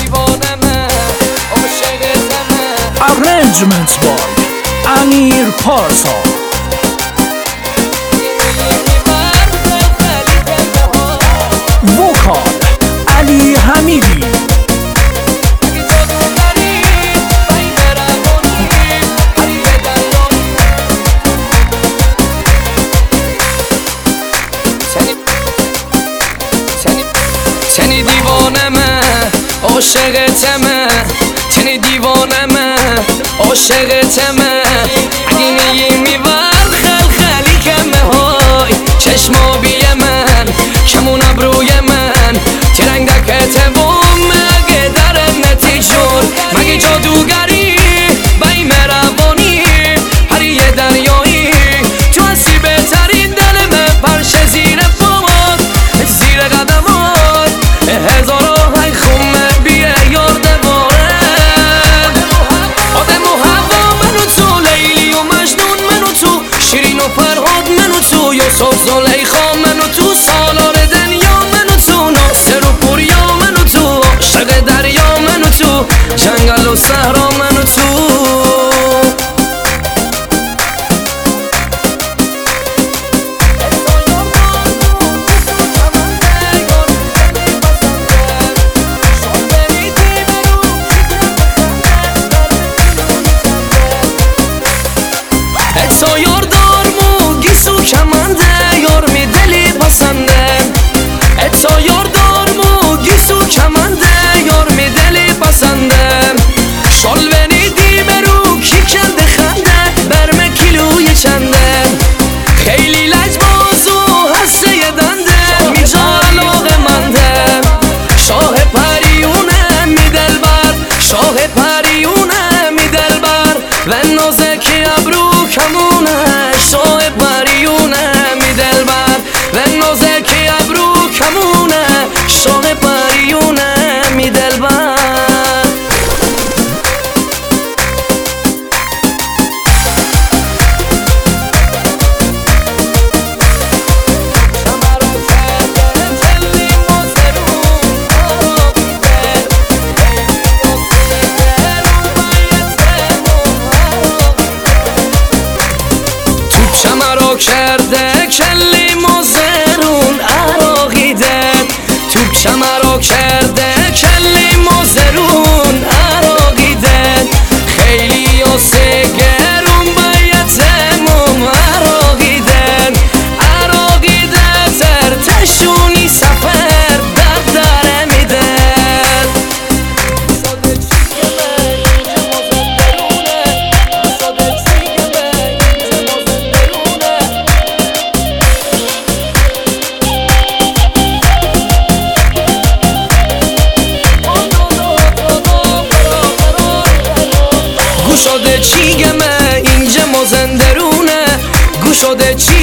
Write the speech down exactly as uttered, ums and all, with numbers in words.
دیوانمه عاشقتمه. Arrangements by امیر پارسا. وکال علی حمیدی. تنی دیوانمه عاشقتمه، تنی دیوانمه عاشقتمه. اگه میگی میبر خل خلی کمه های چشمابی من کمون ابروی من ترنگ دکته بوم مگه در نتیجون مگه جادوگری بای مروانی هر یه دریایی تو هستی بهترین دل من پرش زیر پامات زیر قدمات هزارا های خمه بیه یار دوارم آدم و هوا منو تو لیلی و مجنون منو تو شیرین و فرهاد منو تو یوسف زلیخا منو تو سالار دنیا منو تو ناصر و پوریا منو تو عاشق دریا منو تو جنگل و صحرا منو تو. تا یار دار مو گیسو کمنده یار می دلی پسنده. تا یار دار مو گیسو کمنده یار می دلی پسنده. شال بنیدی برو کی کنده خنده برم کیلوی چنده. خیلی لجباز و هسته دنده میجا علاقه منده. شاه پریونه می دلبر شاه پریونه می دلبر و نازکی ابرو کمونه. شاه پریونه می دلبر و نازکی ابرو کمونه. شاه پریونه می دلبر. شمرا کرده کلی مزرون عراقیده. تو شمرا کرده کلی مزرون عراقیده. خیلی و سگرون بایتمون عراقیده. عراقیده ترتشونی سفر در داره میده. گوشاده چیگمه اینجا مازندرونه. گوشاده چی